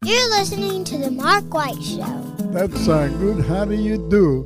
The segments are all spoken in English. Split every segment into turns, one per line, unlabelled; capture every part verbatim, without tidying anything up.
You're listening to The Mark White Show.
That's uh, good. How do you do?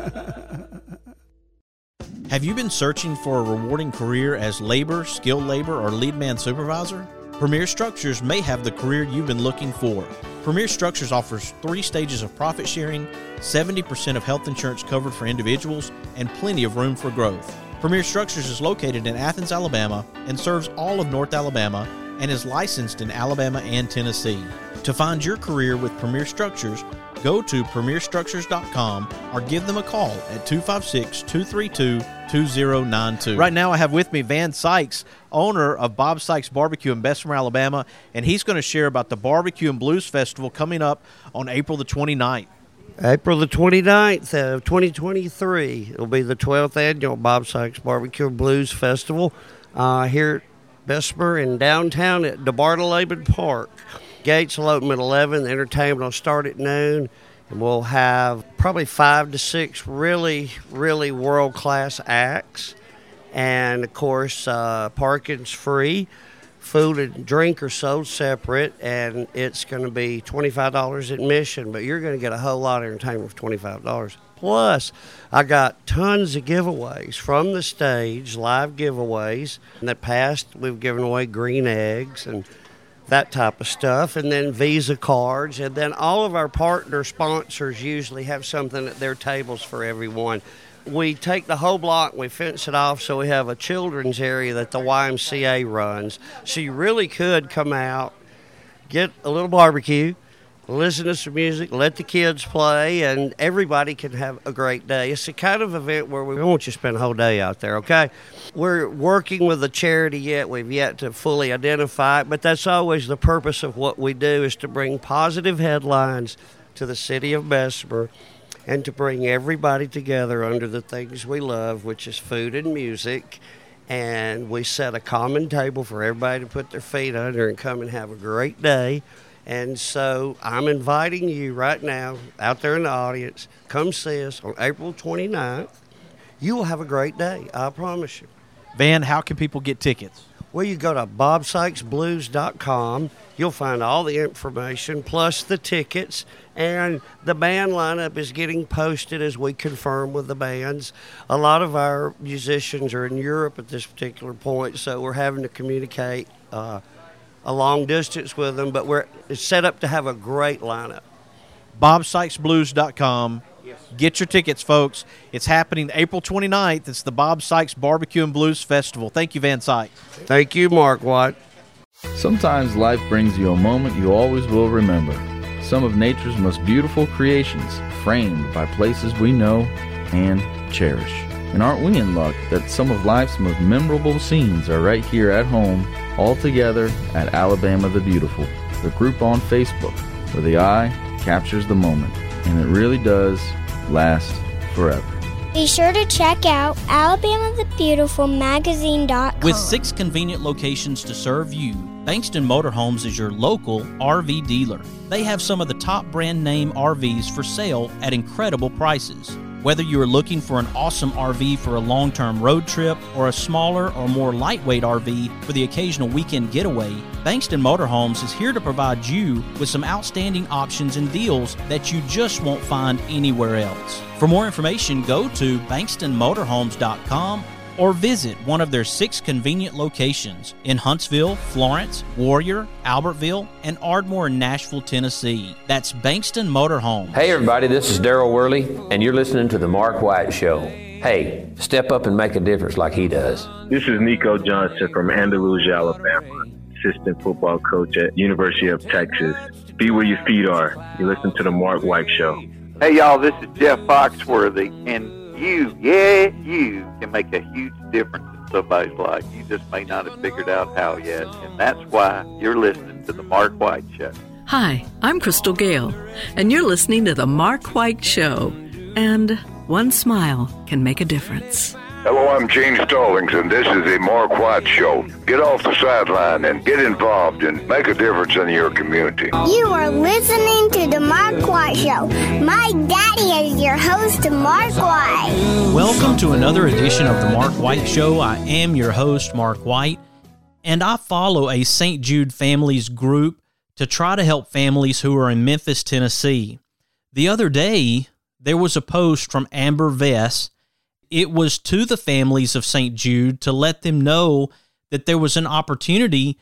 Have you been searching for a rewarding career as labor, skilled labor, or lead man supervisor? Premier Structures may have the career you've been looking for. Premier Structures offers three stages of profit sharing, seventy percent of health insurance covered for individuals, and plenty of room for growth. Premier Structures is located in Athens, Alabama, and serves all of North Alabama, and is licensed in Alabama and Tennessee. To find your career with Premier Structures, go to premier structures dot com or give them a call at two five six, two three two, two zero nine two. Right now I have with me Van Sykes, owner of Bob Sykes Barbecue in Bessemer, Alabama, and he's going to share about the Barbecue and Blues Festival coming up on April the twenty-ninth.
April the twenty-ninth of twenty twenty-three. It'll be the twelfth annual Bob Sykes Barbecue and Blues Festival uh, here at Bessemer in downtown at DeBartolome Park. Gates will open at eleven. The entertainment will start at noon. And we'll have probably five to six really, really world-class acts. And, of course, uh, parking's free. Food and drink are sold separate. And it's going to be twenty-five dollars admission. But you're going to get a whole lot of entertainment for twenty-five dollars. Plus, I got tons of giveaways from the stage, live giveaways. In the past, we've given away green eggs and that type of stuff, and then Visa cards, and then all of our partner sponsors usually have something at their tables for everyone. We take the whole block and we fence it off so we have a children's area that the Y M C A runs. So you really could come out, get a little barbecue, listen to some music, let the kids play, and everybody can have a great day. It's the kind of event where we want you to spend a whole day out there, okay? We're working with a charity yet. We've yet to fully identify it, but that's always the purpose of what we do, is to bring positive headlines to the city of Bessemer and to bring everybody together under the things we love, which is food and music. And we set a common table for everybody to put their feet under and come and have a great day. And so I'm inviting you right now, out there in the audience, come see us on April twenty-ninth. You will have a great day, I promise you.
Van, how can people get tickets?
Well, you go to bob sykes blues dot com. You'll find all the information, plus the tickets. And the band lineup is getting posted as we confirm with the bands. A lot of our musicians are in Europe at this particular point, so we're having to communicate uh, a long distance with them, but we're set up to have a great lineup.
bob sykes blues dot com. Yes. Get your tickets, folks. It's happening April twenty-ninth. It's the Bob Sykes Barbecue and Blues Festival. Thank you, Van Sykes.
Thank you, Mark White.
Sometimes life brings you a moment you always will remember. Some of nature's most beautiful creations, framed by places we know and cherish. And aren't we in luck that some of life's most memorable scenes are right here at home, all together at Alabama the Beautiful, the group on Facebook, where the eye captures the moment, and it really does last forever.
Be sure to check out alabama the beautiful magazine dot com.
With six convenient locations to serve you, Bankston Motorhomes is your local R V dealer. They have some of the top brand name R Vs for sale at incredible prices. Whether you are looking for an awesome R V for a long-term road trip or a smaller or more lightweight R V for the occasional weekend getaway, Bankston Motorhomes is here to provide you with some outstanding options and deals that you just won't find anywhere else. For more information, go to bankston motorhomes dot com or visit one of their six convenient locations in Huntsville, Florence, Warrior, Albertville, and Ardmore in Nashville, Tennessee. That's Bankston Motorhomes.
Hey everybody, this is Daryl Worley, and you're listening to The Mark White Show. Hey, step up and make a difference like he does.
This is Nico Johnson from Andalusia, Alabama, assistant football coach at University of Texas. Be where your feet are. You listen to The Mark White Show.
Hey y'all, this is Jeff Foxworthy, and you, yeah, you can make a huge difference in somebody's life. You just may not have figured out how yet, and that's why you're listening to The Mark White Show.
Hi, I'm Crystal Gale, and you're listening to The Mark White Show. And one smile can make a difference.
Hello, I'm Gene Stallings, and this is The Mark White Show. Get off the sideline and get involved and make a difference in your community.
You are listening to The Mark White Show. My daddy is your host, Mark White.
Welcome to another edition of The Mark White Show. I am your host, Mark White, and I follow a Saint Jude Families group to try to help families who are in Memphis, Tennessee. The other day, there was a post from Amber Vess. It was to the families of Saint Jude to let them know that there was an opportunity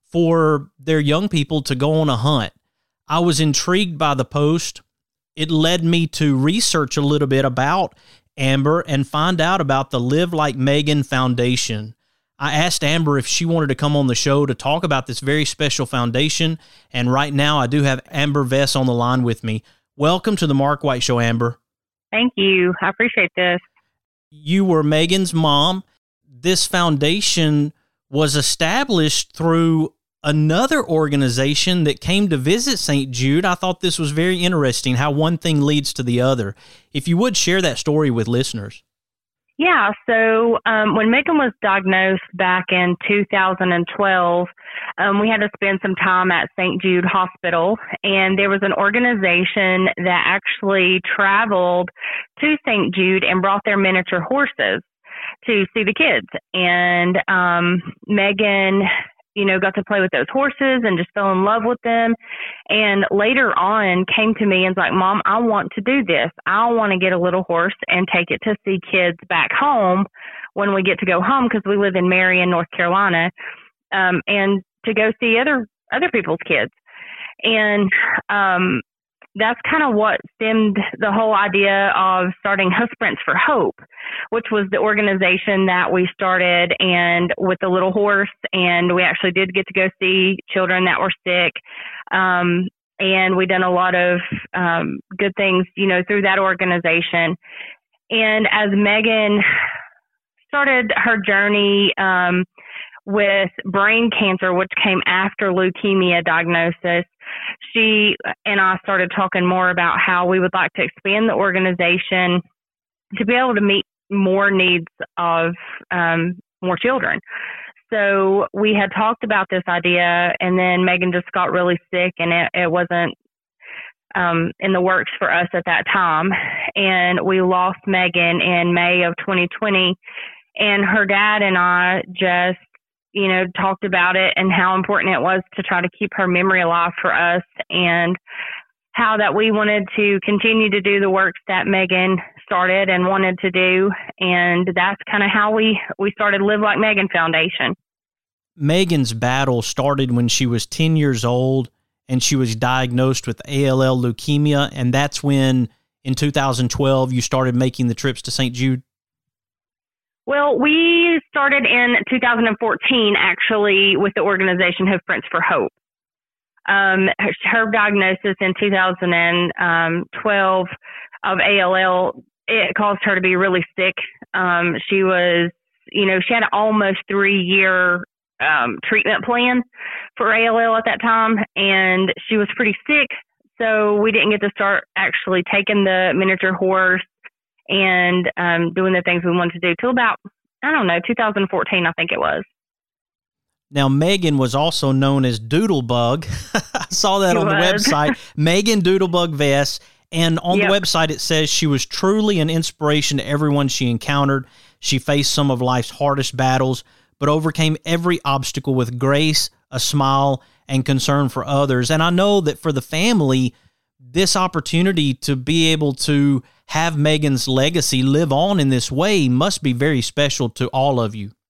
for their young people to go on a hunt. I was intrigued by the post. It led me to research a little bit about Amber and find out about the Live Like Megan Foundation. I asked Amber if she wanted to come on the show to talk about this very special foundation, and right now I do have Amber Vess on the line with me. Welcome to the Mark White Show, Amber.
Thank you. I appreciate this.
You were Megan's mom. This foundation was established through another organization that came to visit Saint Jude. I thought this was very interesting, how one thing leads to the other. If you would share that story with listeners.
Yeah, so um, when Megan was diagnosed back in two thousand twelve, um, we had to spend some time at Saint Jude Hospital, and there was an organization that actually traveled to Saint Jude and brought their miniature horses to see the kids. And um, Megan, you know, got to play with those horses and just fell in love with them. And later on came to me and was like, Mom, I want to do this. I want to get a little horse and take it to see kids back home when we get to go home, because we live in Marion, North Carolina, um, and to go see other, other people's kids. And um, that's kind of what stemmed the whole idea of starting Hoof Prints for Hope, which was the organization that we started, and with the little horse, and we actually did get to go see children that were sick. Um, and we done a lot of um, good things, you know, through that organization. And as Megan started her journey um, with brain cancer, which came after leukemia diagnosis, she and I started talking more about how we would like to expand the organization to be able to meet more needs of um, more children. So we had talked about this idea, and then Megan just got really sick, and it, it wasn't um, in the works for us at that time. And we lost Megan in May of twenty twenty, and her dad and I just, you know, talked about it and how important it was to try to keep her memory alive for us, and how that we wanted to continue to do the work that Megan started and wanted to do. And that's kind of how we, we started Live Like Megan Foundation.
Megan's battle started when she was ten years old, and she was diagnosed with A L L leukemia. And that's when, in two thousand twelve, you started making the trips to Saint Jude.
Well, we started in two thousand fourteen, actually, with the organization Hoof Prints for Hope. Um, her, her diagnosis in two thousand twelve of A L L, it caused her to be really sick. Um, she was, you know, she had an almost three-year um, treatment plan for A L L at that time, and she was pretty sick, so we didn't get to start actually taking the miniature horse and um, doing the things we wanted to do till about, I don't know, two thousand fourteen, I think it was.
Now, Megan was also known as Doodlebug. I saw that
She
on
was.
the website, Megan Doodlebug Vess. And on
Yep.
the website, it says she was truly an inspiration to everyone she encountered. She faced some of life's hardest battles, but overcame every obstacle with grace, a smile, and concern for others. And I know that for the family, this opportunity to be able to have Megan's legacy live on in this way must be very special to all of you.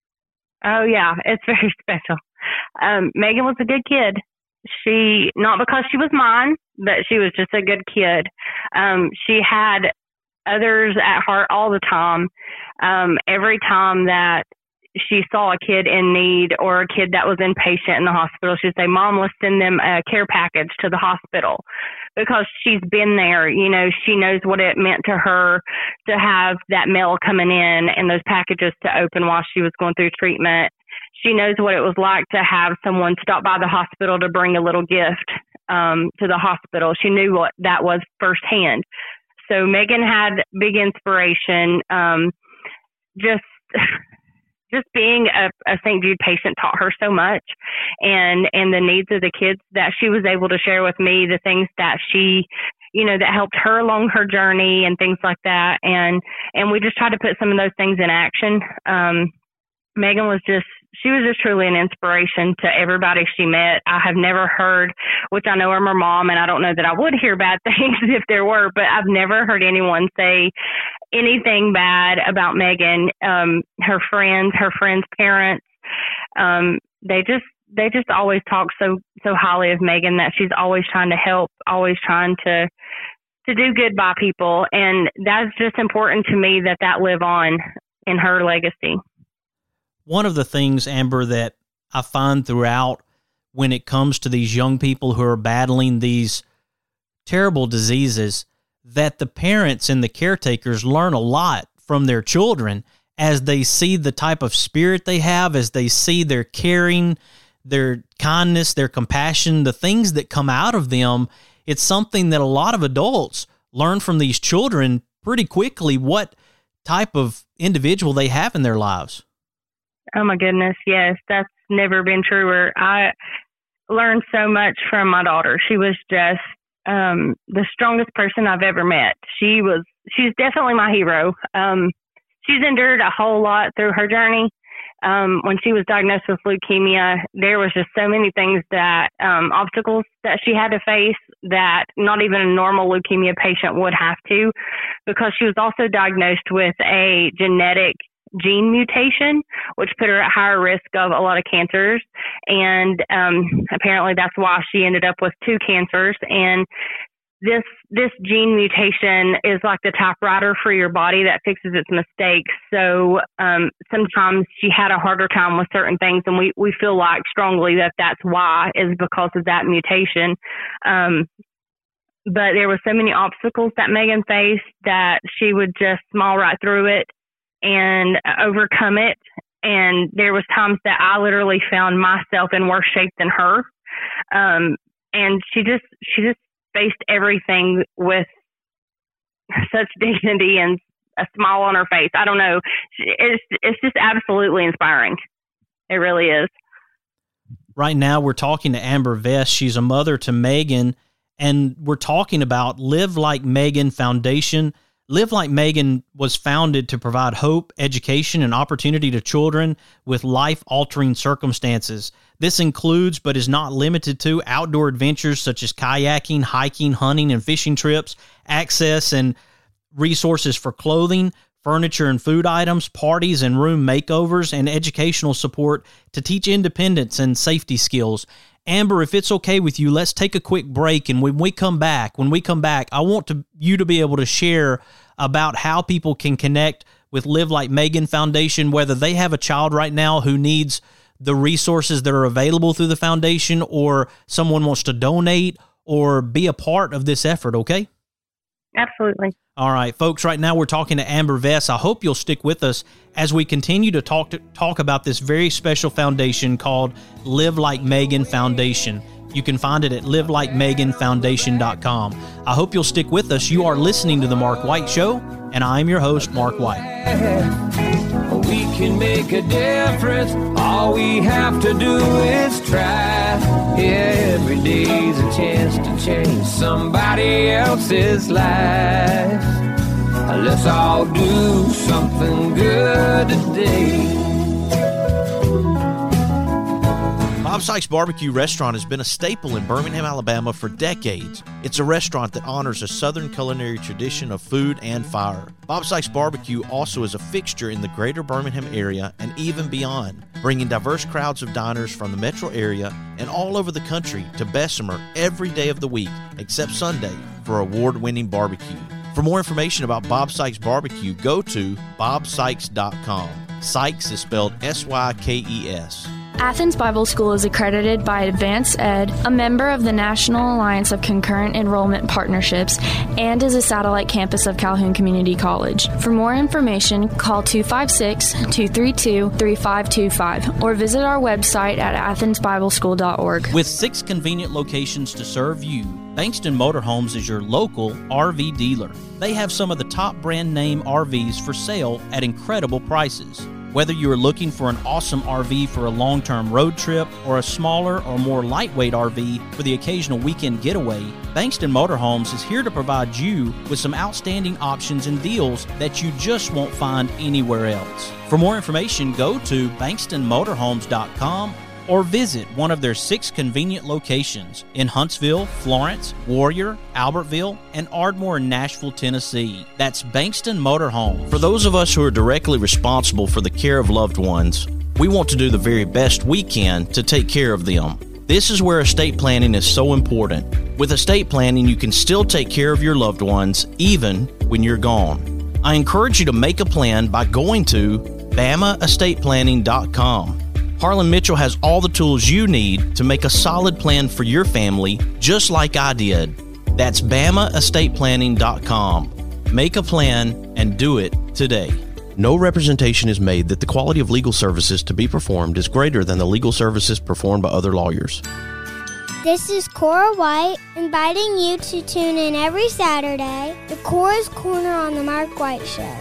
Oh, yeah, it's very special. Um, Megan was a good kid. She, not because she was mine, but she was just a good kid. Um, she had others at heart all the time. Um, every time that she saw a kid in need or a kid that was inpatient in the hospital, she'd say, Mom, let's send them a care package to the hospital, because she's been there. You know, she knows what it meant to her to have that mail coming in and those packages to open while she was going through treatment. She knows what it was like to have someone stop by the hospital to bring a little gift um, to the hospital. She knew what that was firsthand. So Megan had big inspiration. Um, just just being a, a Saint Jude patient taught her so much, and, and the needs of the kids that she was able to share with me, the things that she, you know, that helped her along her journey and things like that. And, and we just tried to put some of those things in action. Um, Megan was just, she was just truly an inspiration to everybody she met. I have never heard, which I know I'm her mom, and I don't know that I would hear bad things if there were, but I've never heard anyone say anything bad about Megan. Um, her friends, her friends' parents, um, they just, they just always talk so, so highly of Megan, that she's always trying to help, always trying to, to do good by people. And that's just important to me, that that live on in her legacy.
One of the things, Amber, that I find throughout when it comes to these young people who are battling these terrible diseases, that the parents and the caretakers learn a lot from their children as they see the type of spirit they have, as they see their caring, their kindness, their compassion, the things that come out of them. It's something that a lot of adults learn from these children pretty quickly, what type of individual they have in their lives.
Oh my goodness, yes, that's never been truer. I learned so much from my daughter. She was just um, the strongest person I've ever met. She was, she's definitely my hero. Um, she's endured a whole lot through her journey. Um, when she was diagnosed with leukemia, there was just so many things that, um, obstacles that she had to face that not even a normal leukemia patient would have to, because she was also diagnosed with a genetic gene mutation, which put her at higher risk of a lot of cancers. And um, apparently that's why she ended up with two cancers. And this this gene mutation is like the typewriter for your body that fixes its mistakes. So um, sometimes she had a harder time with certain things, and we, we feel like strongly that that's why, is because of that mutation. Um, but there were so many obstacles that Megan faced that she would just smile right through it and overcome it. And there was times that I literally found myself in worse shape than her. Um, and she just, she just faced everything with such dignity and a smile on her face. I don't know. It's, it's just absolutely inspiring. It really is.
Right now we're talking to Amber Vest. She's a mother to Megan, and we're talking about Live Like Megan Foundation. Live Like Megan was founded to provide hope, education, and opportunity to children with life-altering circumstances. This includes, but is not limited to, outdoor adventures such as kayaking, hiking, hunting, and fishing trips, access and resources for clothing, furniture and food items, parties and room makeovers, and educational support to teach independence and safety skills. Amber, if it's okay with you, let's take a quick break, and when we come back, when we come back, I want to, you to be able to share about how people can connect with Live Like Megan Foundation, whether they have a child right now who needs the resources that are available through the foundation, or someone wants to donate or be a part of this effort, okay?
Absolutely.
All right, folks, right now we're talking to Amber Vest. I hope you'll stick with us as we continue to talk to talk about this very special foundation called Live Like Megan Foundation. You can find it at live like megan foundation dot com. I hope you'll stick with us. You are listening to The Mark White Show, and I'm your host, Mark White.
We can make a difference. All we have to do is try. Yeah, every day's a chance to change somebody else's life. Let's all do something good today.
Bob Sykes Barbecue Restaurant has been a staple in Birmingham, Alabama for decades. It's a restaurant that honors a Southern culinary tradition of food and fire. Bob Sykes Barbecue also is a fixture in the greater Birmingham area and even beyond, bringing diverse crowds of diners from the metro area and all over the country to Bessemer every day of the week, except Sunday, for award-winning barbecue. For more information about Bob Sykes Barbecue, go to bob sykes dot com. Sykes is spelled S Y K E S.
Athens Bible School is accredited by Advance Ed, a member of the National Alliance of Concurrent Enrollment Partnerships, and is a satellite campus of Calhoun Community College. For more information, call two five six, two three two, three five two five or visit our website at athens bible school dot org.
With six convenient locations to serve you, Bankston Motorhomes is your local R V dealer. They have some of the top brand name R Vs for sale at incredible prices. Whether you are looking for an awesome R V for a long-term road trip or a smaller or more lightweight R V for the occasional weekend getaway, Bankston Motorhomes is here to provide you with some outstanding options and deals that you just won't find anywhere else. For more information, go to bankston motorhomes dot com or visit one of their six convenient locations in Huntsville, Florence, Warrior, Albertville, and Ardmore in Nashville, Tennessee. That's Bankston Motorhome. For those of us who are directly responsible for the care of loved ones, we want to do the very best we can to take care of them. This is where estate planning is so important. With estate planning, you can still take care of your loved ones even when you're gone. I encourage you to make a plan by going to bama estate planning dot com. Harlan Mitchell has all the tools you need to make a solid plan for your family, just like I did. That's bama estate planning dot com. Make a plan and do it today. No representation is made that the quality of legal services to be performed is greater than the legal services performed by other lawyers.
This is Cora White, inviting you to tune in every Saturday to Cora's Corner on the Mark White Show.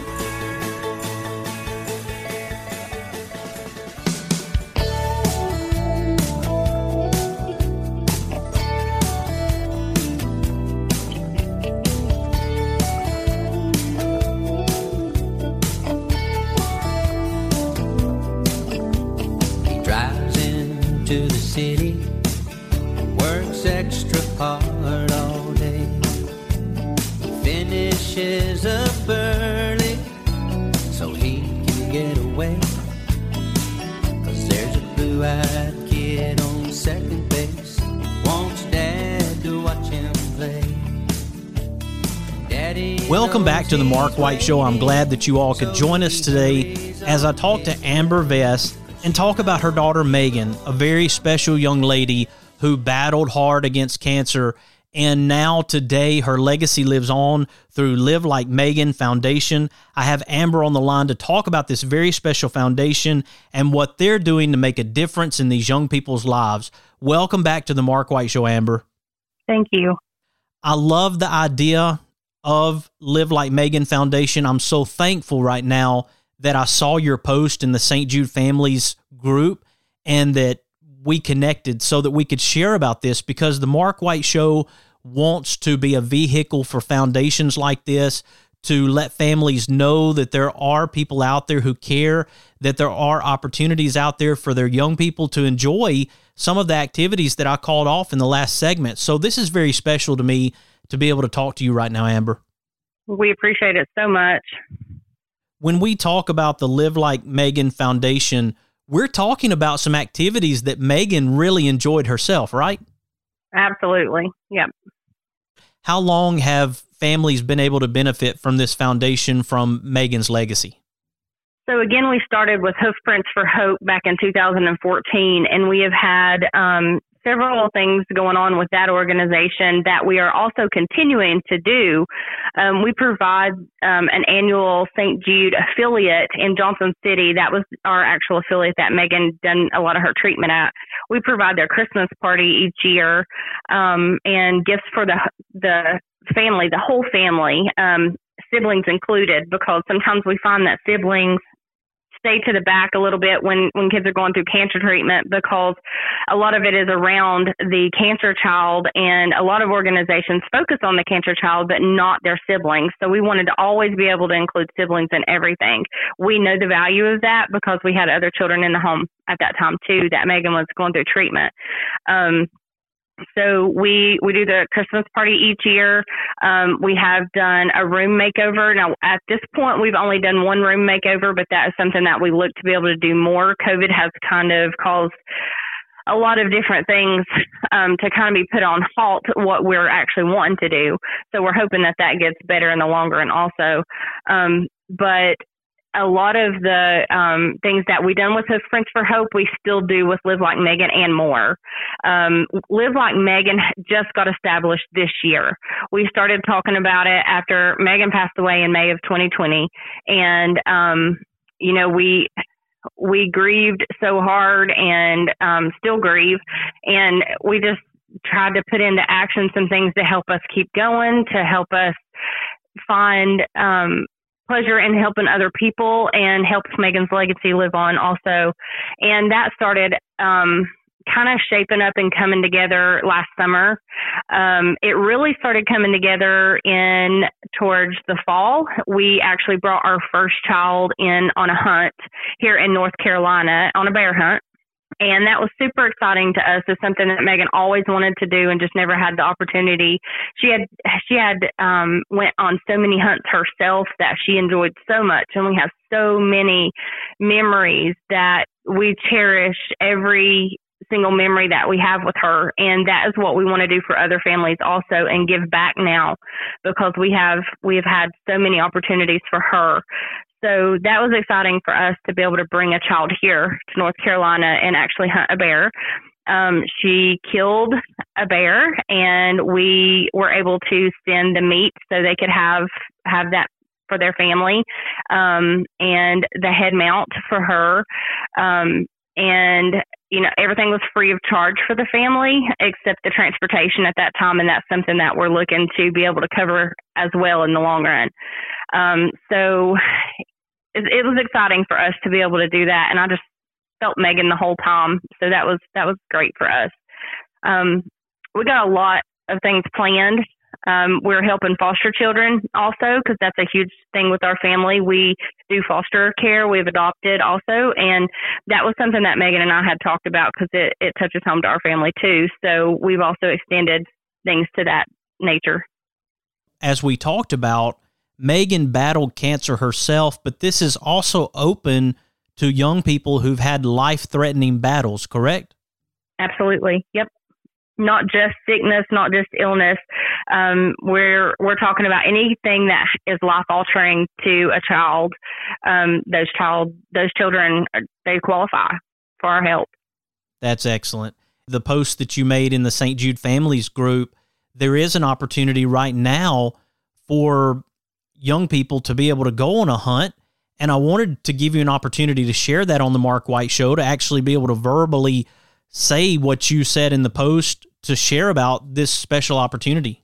To the city, works extra hard all day, finishes up early so he can get away, 'cause there's a blue-eyed kid on second base, wants dad to watch him play. Daddy
Welcome back to the Mark White Show. I'm glad that you all could join us today as I talk to Amber Vest and talk about her daughter Megan, a very special young lady who battled hard against cancer, and now today her legacy lives on through Live Like Megan Foundation. I have Amber on the line to talk about this very special foundation and what they're doing to make a difference in these young people's lives. Welcome back to the Mark White Show, Amber.
Thank you.
I love the idea of Live Like Megan Foundation. I'm so thankful right now that I saw your post in the Saint Jude Families group and that we connected so that we could share about this, because the Mark White Show wants to be a vehicle for foundations like this to let families know that there are people out there who care, that there are opportunities out there for their young people to enjoy some of the activities that I called off in the last segment. So this is very special to me to be able to talk to you right now, Amber.
We appreciate it so much.
When we talk about the Live Like Megan Foundation, we're talking about some activities that Megan really enjoyed herself, right?
Absolutely. Yep.
How long have families been able to benefit from this foundation from Megan's legacy?
So again, we started with Hoofprints for Hope back in two thousand fourteen, and we have had um, several things going on with that organization that we are also continuing to do. Um, we provide um, an annual Saint Jude affiliate in Johnson City. That was our actual affiliate that Megan done a lot of her treatment at. We provide their Christmas party each year um, and gifts for the the family, the whole family, um, siblings included, because sometimes we find that siblings stay to the back a little bit when, when kids are going through cancer treatment, because a lot of it is around the cancer child, and a lot of organizations focus on the cancer child, but not their siblings. So we wanted to always be able to include siblings in everything. We know the value of that because we had other children in the home at that time too, that Megan was going through treatment. Um, So we, we do the Christmas party each year. Um, we have done a room makeover. Now, at this point, we've only done one room makeover, but that is something that we look to be able to do more. COVID has kind of caused a lot of different things um, to kind of be put on halt what we're actually wanting to do. So we're hoping that that gets better in the long run also. Um, but a lot of the um, things that we've done with Hoofprints for Hope, we still do with Live Like Megan and more. Um, Live Like Megan just got established this year. We started talking about it after Megan passed away in May of twenty twenty. And, um, you know, we we grieved so hard and um, still grieve. And we just tried to put into action some things to help us keep going, to help us find um pleasure in helping other people and helps Megan's legacy live on also. And that started um, kind of shaping up and coming together last summer. Um, it really started coming together in towards the fall. We actually brought our first child in on a hunt here in North Carolina on a bear hunt. And that was super exciting to us. It's something that Megan always wanted to do and just never had the opportunity. She had she had um, went on so many hunts herself that she enjoyed so much, and we have so many memories that we cherish every single memory that we have with her. And that is what we want to do for other families also, and give back now, because we have we have had so many opportunities for her. So that was exciting for us to be able to bring a child here to North Carolina and actually hunt a bear. Um, she killed a bear, and we were able to send the meat so they could have, have that for their family, um, and the head mount for her. Um, and, you know, everything was free of charge for the family except the transportation at that time. And that's something that we're looking to be able to cover as well in the long run. Um, so it, it was exciting for us to be able to do that. And I just felt Megan the whole time. So that was, that was great for us. Um, we got a lot of things planned. Um, we're helping foster children also, because that's a huge thing with our family. We do foster care. We've adopted also. And that was something that Megan and I had talked about, because it, it touches home to our family too. So we've also extended things to that nature.
As we talked about, Megan battled cancer herself, but this is also open to young people who've had life-threatening battles, correct?
Absolutely. Yep. Not just sickness, not just illness. Um, we're we're talking about anything that is life-altering to a child. Um, those child, those children, they qualify for our help.
That's excellent. The post that you made in the Saint Jude Families group, there is an opportunity right now for young people to be able to go on a hunt. And I wanted to give you an opportunity to share that on the Mark White Show, to actually be able to verbally say what you said in the post, to share about this special opportunity.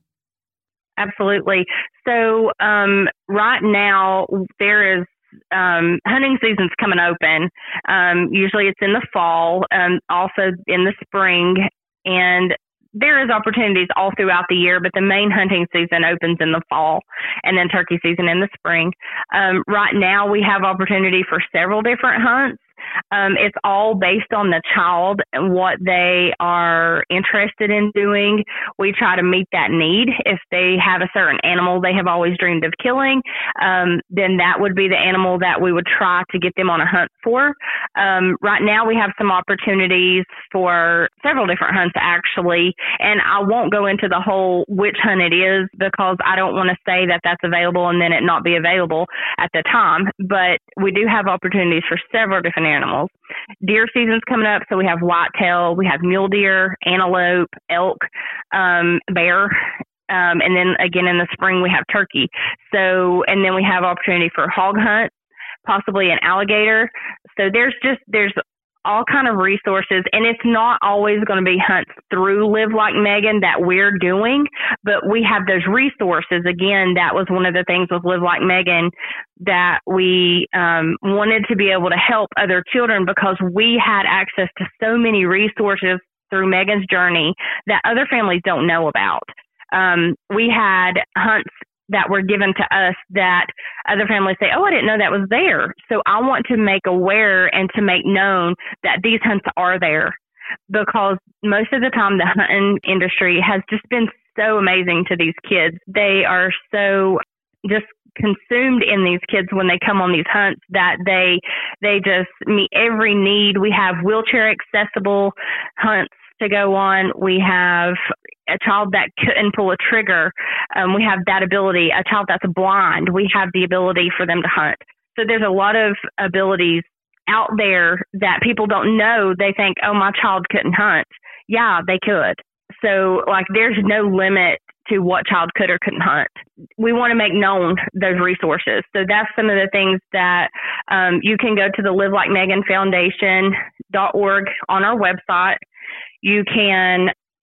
Absolutely. So um, right now there is um, hunting season's coming open. Um, usually it's in the fall, um, also in the spring, and there is opportunities all throughout the year, but the main hunting season opens in the fall, and then turkey season in the spring. Um, right now we have opportunity for several different hunts. Um, it's all based on the child and what they are interested in doing. We try to meet that need. If they have a certain animal they have always dreamed of killing, um, then that would be the animal that we would try to get them on a hunt for. Um, right now we have some opportunities for several different hunts, actually, and I won't go into the whole which hunt it is, because I don't want to say that that's available and then it not be available at the time. But we do have opportunities for several different animals. Deer season's coming up, so we have whitetail, we have mule deer, antelope, elk, um, bear, um, and then again in the spring we have turkey. So, and then we have opportunity for hog hunt, possibly an alligator. So there's just there's all kind of resources, and it's not always going to be hunts through Live Like Megan that we're doing, but we have those resources. Again, that was one of the things with Live Like Megan, that we um, wanted to be able to help other children, because we had access to so many resources through Megan's journey that other families don't know about. Um, we had hunts that were given to us that other families say, oh, I didn't know that was there. So I want to make aware and to make known that these hunts are there, because most of the time the hunting industry has just been so amazing to these kids. They are so just consumed in these kids when they come on these hunts that they they just meet every need. We have wheelchair accessible hunts to go on. We have a child that couldn't pull a trigger. Um, we have that ability. A child that's blind, we have the ability for them to hunt. So there's a lot of abilities out there that people don't know. They think, oh, my child couldn't hunt. Yeah, they could. So like there's no limit to what child could or couldn't hunt. We want to make known those resources. So that's some of the things that um, you can go to the Live Like Megan Foundation dot org on our website. You can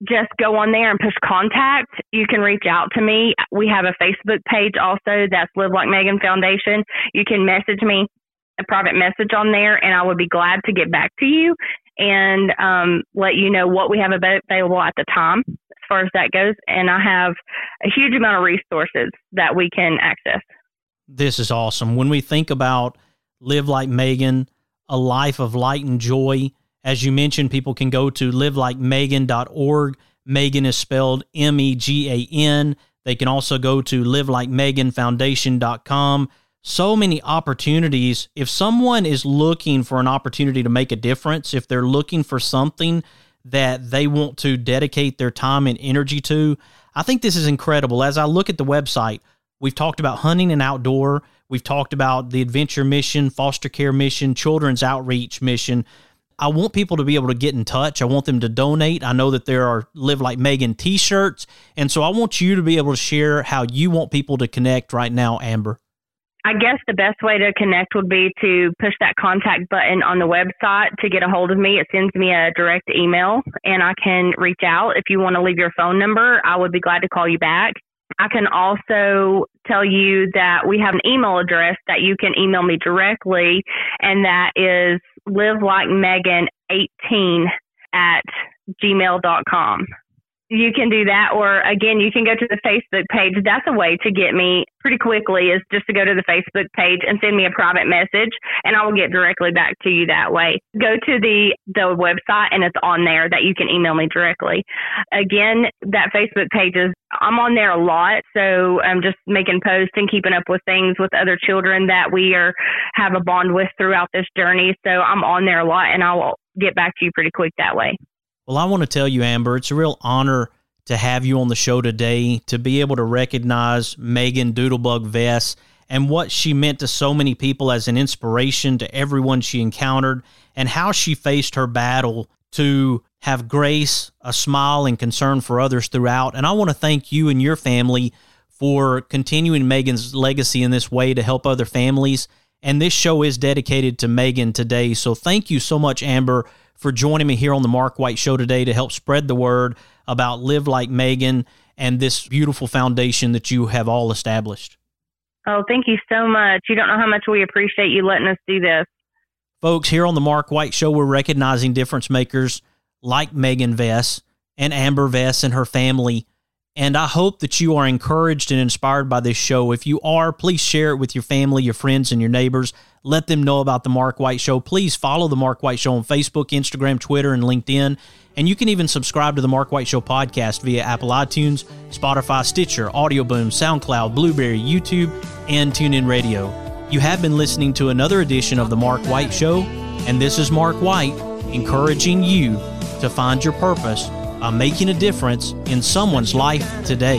just go on there and push contact. You can reach out to me. We have a Facebook page also that's Live Like Megan Foundation. You can message me a private message on there, and I would be glad to get back to you and um, let you know what we have available at the time as far as that goes. And I have a huge amount of resources that we can access.
This is awesome. When we think about Live Like Megan, a life of light and joy, as you mentioned, people can go to live like megan dot org. Megan is spelled M E G A N. They can also go to live like megan foundation dot com. So many opportunities. If someone is looking for an opportunity to make a difference, if they're looking for something that they want to dedicate their time and energy to, I think this is incredible. As I look at the website, we've talked about hunting and outdoor. We've talked about the adventure mission, foster care mission, children's outreach mission. I want people to be able to get in touch. I want them to donate. I know that there are Live Like Megan t-shirts. And so I want you to be able to share how you want people to connect right now, Amber.
I guess the best way to connect would be to push that contact button on the website to get a hold of me. It sends me a direct email, and I can reach out. If you want to leave your phone number, I would be glad to call you back. I can also tell you that we have an email address that you can email me directly, and that is live like megan eighteen at gmail dot com. You can do that, or again, you can go to the Facebook page. That's a way to get me pretty quickly, is just to go to the Facebook page and send me a private message, and I will get directly back to you that way. Go to the, the website, and it's on there that you can email me directly. Again, that Facebook page is, I'm on there a lot, so I'm just making posts and keeping up with things with other children that we are have a bond with throughout this journey. So I'm on there a lot, and I will get back to you pretty quick that way.
Well, I want to tell you, Amber, it's a real honor to have you on the show today, to be able to recognize Megan Doodlebug Vess and what she meant to so many people as an inspiration to everyone she encountered, and how she faced her battle to have grace, a smile, and concern for others throughout. And I want to thank you and your family for continuing Megan's legacy in this way to help other families. And this show is dedicated to Megan today. So thank you so much, Amber, for joining me here on the Mark White Show today to help spread the word about Live Like Megan and this beautiful foundation that you have all established.
Oh, thank you so much. You don't know how much we appreciate you letting us do this.
Folks, here on the Mark White Show, we're recognizing difference makers like Megan Vess and Amber Vess and her family. And I hope that you are encouraged and inspired by this show. If you are, please share it with your family, your friends, and your neighbors. Let them know about the Mark White Show. Please follow the Mark White Show on Facebook, Instagram, Twitter, and LinkedIn. And you can even subscribe to the Mark White Show podcast via Apple iTunes, Spotify, Stitcher, Audio Boom, SoundCloud, Blueberry, YouTube, and TuneIn Radio. You have been listening to another edition of the Mark White Show, and this is Mark White encouraging you to find your purpose by making a difference in someone's life today.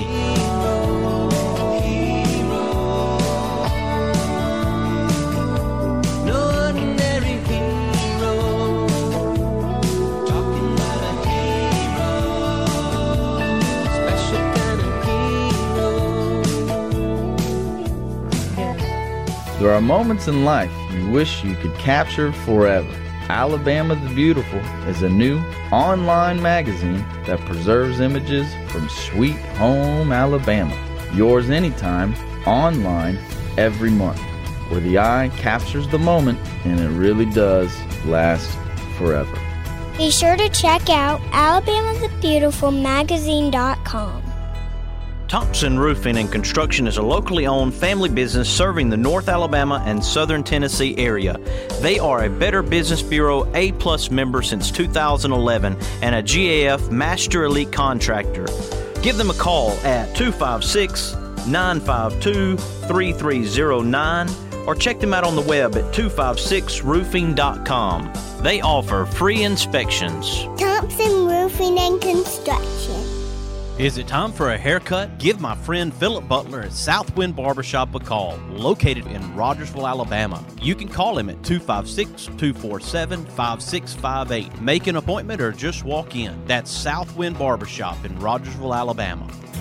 There are moments in life you wish you could capture forever. Alabama the Beautiful is a new online magazine that preserves images from sweet home Alabama. Yours anytime, online, every month, where the eye captures the moment and it really does last forever.
Be sure to check out alabama the beautiful magazine dot com.
Thompson Roofing and Construction is a locally owned family business serving the North Alabama and Southern Tennessee area. They are a Better Business Bureau A-plus member since two thousand eleven and a G A F Master Elite Contractor. Give them a call at two five six, nine five two, three three zero nine or check them out on the web at two five six roofing dot com. They offer free inspections.
Thompson Roofing and Construction.
Is it time for a haircut? Give my friend Philip Butler at Southwind Barbershop a call, located in Rogersville, Alabama. You can call him at two five six, two four seven, five six five eight. Make an appointment or just walk in. That's Southwind Barbershop in Rogersville, Alabama.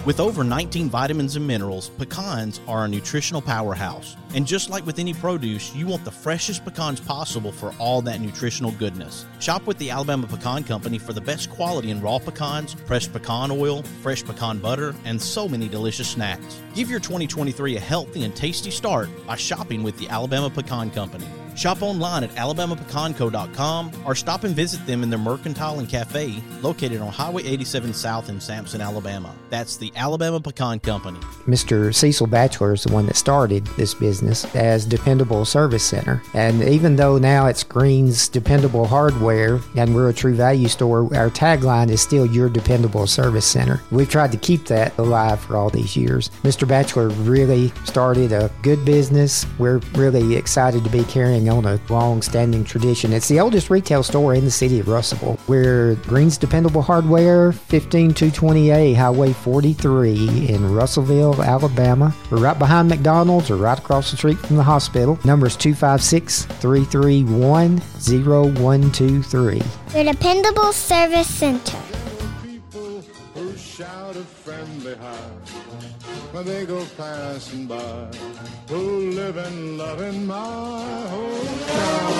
With over nineteen vitamins and minerals, pecans are a nutritional powerhouse. And just like with any produce, you want the freshest pecans possible for all that nutritional goodness. Shop with the Alabama Pecan Company for the best quality in raw pecans, pressed pecan oil, fresh pecan butter, and so many delicious snacks. Give your twenty twenty-three a healthy and tasty start by shopping with the Alabama Pecan Company. Shop online at alabama pecan co dot com or stop and visit them in their Mercantile and Cafe located on Highway eighty-seven South in Sampson, Alabama. That's the Alabama Pecan Company.
Mister Cecil Batchelor is the one that started this business as Dependable Service Center. And even though now it's Green's Dependable Hardware and we're a True Value store, our tagline is still Your Dependable Service Center. We've tried to keep that alive for all these years. Mister Batchelor really started a good business. We're really excited to be carrying on a long-standing tradition. It's the oldest retail store in the city of Russellville. We're Green's Dependable Hardware, fifteen two twenty A, Highway forty-three in Russellville, Alabama. We're right behind McDonald's or right across the street from the hospital. Number is two five six, three three one, zero one two three.
Your Dependable Service Center.
People who shout a friendly hi when they go passing by, who live and love in my hometown.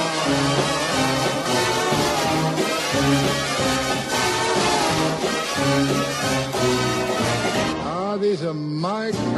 Ah, these are my